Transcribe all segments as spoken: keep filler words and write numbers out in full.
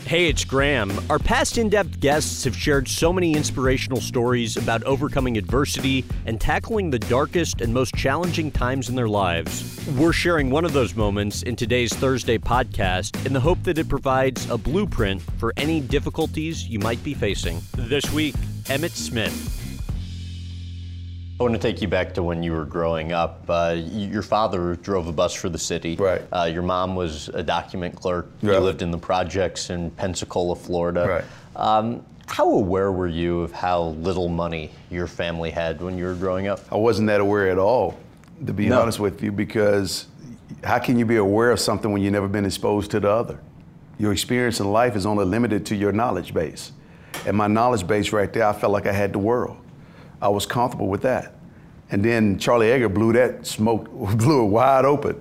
Hey, it's Graham. Our past in-depth guests have shared so many inspirational stories about overcoming adversity and tackling the darkest and most challenging times in their lives. We're sharing one of those moments in today's Thursday podcast in the hope that it provides a blueprint for any difficulties you might be facing. This week, Emmitt Smith. I want to take you back to when you were growing up. Uh, your father drove a bus for the city. Right. Uh, your mom was a document clerk. Right. You lived in the projects in Pensacola, Florida. Right. Um, how aware were you of how little money your family had when you were growing up? I wasn't that aware at all, to be No. honest with you, because how can you be aware of something when you've never been exposed to the other? Your experience in life is only limited to your knowledge base. And my knowledge base right there, I felt like I had the world. I was comfortable with that. And then Charlie Edgar blew that smoke, blew it wide open.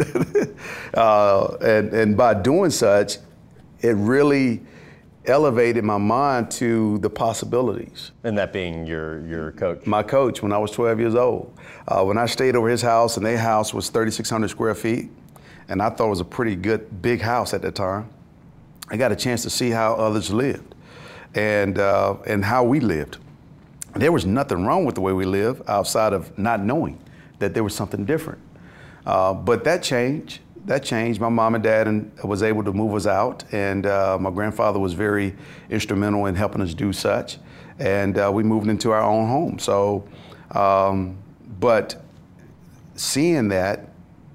uh, and, and by doing such, it really elevated my mind to the possibilities. And that being your, your coach? My coach when I was twelve years old. Uh, when I stayed over his house, and their house was thirty-six hundred square feet, and I thought it was a pretty good, big house at that time, I got a chance to see how others lived and, uh, and how we lived. There was nothing wrong with the way we live outside of not knowing that there was something different. Uh, but that changed. That changed. My mom and dad and was able to move us out, and uh, my grandfather was very instrumental in helping us do such. And uh, we moved into our own home. So, um, but seeing that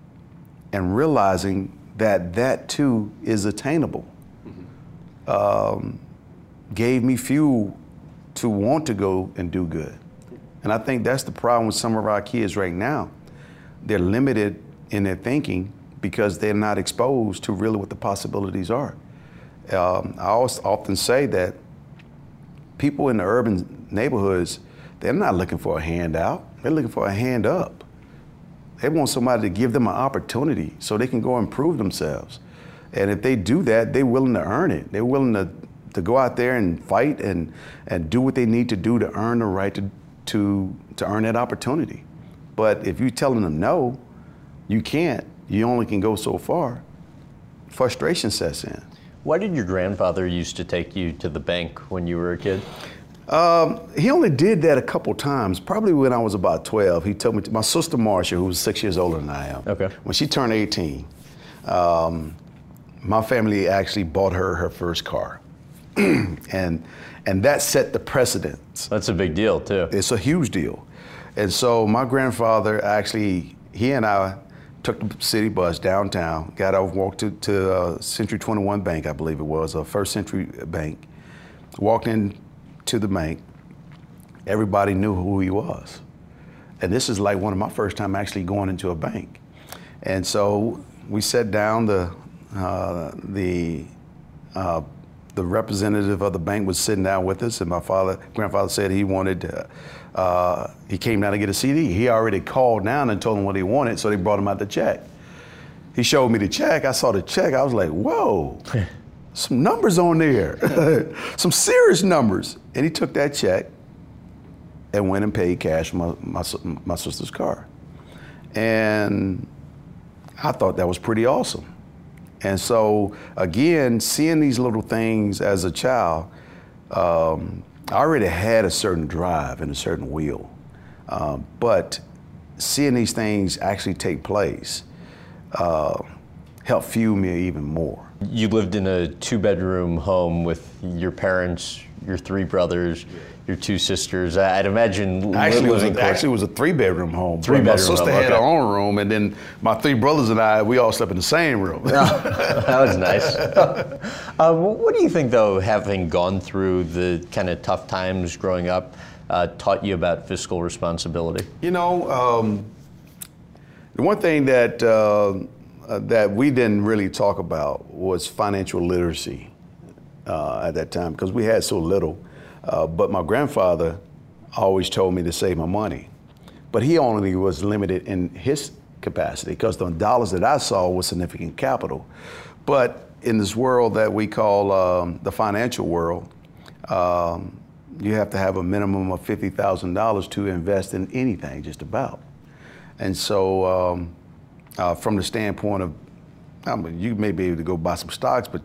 and realizing that that too is attainable mm-hmm. um, gave me fuel to want to go and do good. And I think that's the problem with some of our kids right now. They're limited in their thinking because they're not exposed to really what the possibilities are. Um, I always often say that people in the urban neighborhoods, they're not looking for a handout, they're looking for a hand up. They want somebody to give them an opportunity so they can go improve themselves. And if they do that, they're willing to earn it. They're willing to to go out there and fight and, and do what they need to do to earn the right to, to, to earn that opportunity. But if you're telling them no, you can't, you only can go so far, frustration sets in. Why did your grandfather used to take you to the bank when you were a kid? Um, he only did that a couple times, probably when I was about twelve. He took me to my sister Marcia, who was six years older than I am. Okay. When she turned eighteen, um, my family actually bought her her first car. and and that set the precedence. That's a big deal too. It's a huge deal. And so my grandfather actually, he and I took the city bus downtown, got out, walked to, to uh, Century twenty-one Bank, I believe it was, a First Century Bank. Walked in to the bank. Everybody knew who he was. And this is like one of my first time actually going into a bank. And so we sat down, the, uh, the, uh, the representative of the bank was sitting down with us, and my father, grandfather said he wanted, uh, uh, he came down to get a C D. He already called down and told him what he wanted, so they brought him out the check. He showed me the check. I saw the check. I was like, whoa, some numbers on there, some serious numbers. And he took that check and went and paid cash for my, my, my sister's car. And I thought that was pretty awesome. And so, again, seeing these little things as a child, um, I already had a certain drive and a certain will. Um, but seeing these things actually take place uh, helped fuel me even more. You lived in a two-bedroom home with your parents, your three brothers, your two sisters. I'd imagine Actually, it was, living a, actually, it was a three-bedroom home. Three my bedroom sister home, had okay. her own room, and then my three brothers and I, we all slept in the same room. That was nice. um, what do you think, though, having gone through the kind of tough times growing up, uh, taught you about fiscal responsibility? You know, um, the one thing that uh, uh, that we didn't really talk about was financial literacy uh, at that time, because we had so little. Uh, but my grandfather always told me to save my money. But he only was limited in his capacity, because the dollars that I saw was significant capital. But in this world that we call um, the financial world, um, you have to have a minimum of fifty thousand dollars to invest in anything, just about. And so um, uh, from the standpoint of, I mean, you may be able to go buy some stocks, but you,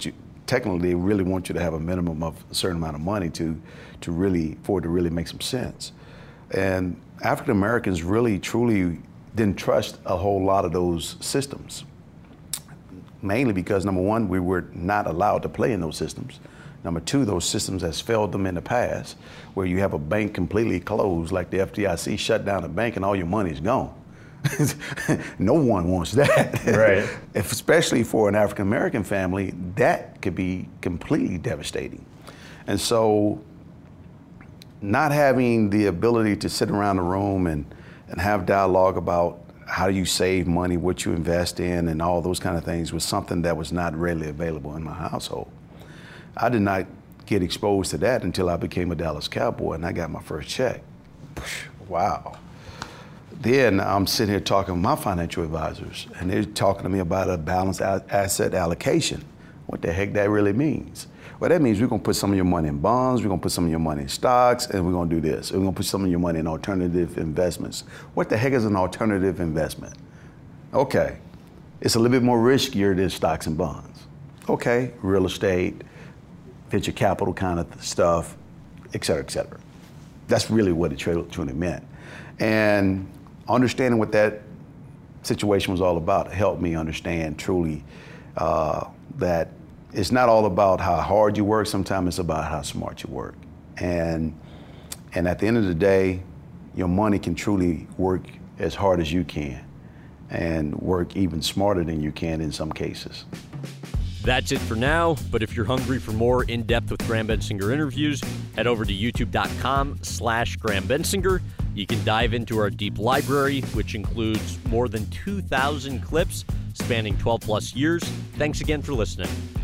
technically they really want you to have a minimum of a certain amount of money to, to really, for it to really make some sense. And African Americans really, truly didn't trust a whole lot of those systems. Mainly because, number one, we were not allowed to play in those systems. Number two, those systems has failed them in the past, where you have a bank completely closed, like the F D I C shut down a bank and all your money's gone. No one wants that. Right. If, especially for an African American family, that could be completely devastating. And so, not having the ability to sit around the room and, and have dialogue about how you save money, what you invest in, and all those kind of things was something that was not readily available in my household. I did not get exposed to that until I became a Dallas Cowboy and I got my first check. Wow. Then I'm sitting here talking with my financial advisors, and they're talking to me about a balanced asset allocation. What the heck that really means? Well, that means we're gonna put some of your money in bonds, we're gonna put some of your money in stocks, and we're gonna do this. We're gonna put some of your money in alternative investments. What the heck is an alternative investment? Okay, it's a little bit more riskier than stocks and bonds. Okay, real estate, venture capital kind of stuff, et cetera, et cetera. That's really what it truly meant. And understanding what that situation was all about helped me understand truly uh, that it's not all about how hard you work, sometimes it's about how smart you work. And, and at the end of the day, your money can truly work as hard as you can and work even smarter than you can in some cases. That's it for now, but if you're hungry for more in-depth with Graham Bensinger interviews, head over to youtube.com slash Graham Bensinger. You can dive into our deep library, which includes more than two thousand clips spanning twelve plus years. Thanks again for listening.